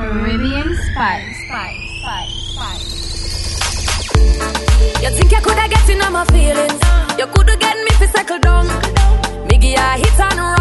Caribbean Spice. You think you coulda get in on my feelings? You coulda get me fi settle down. Me give ya hit and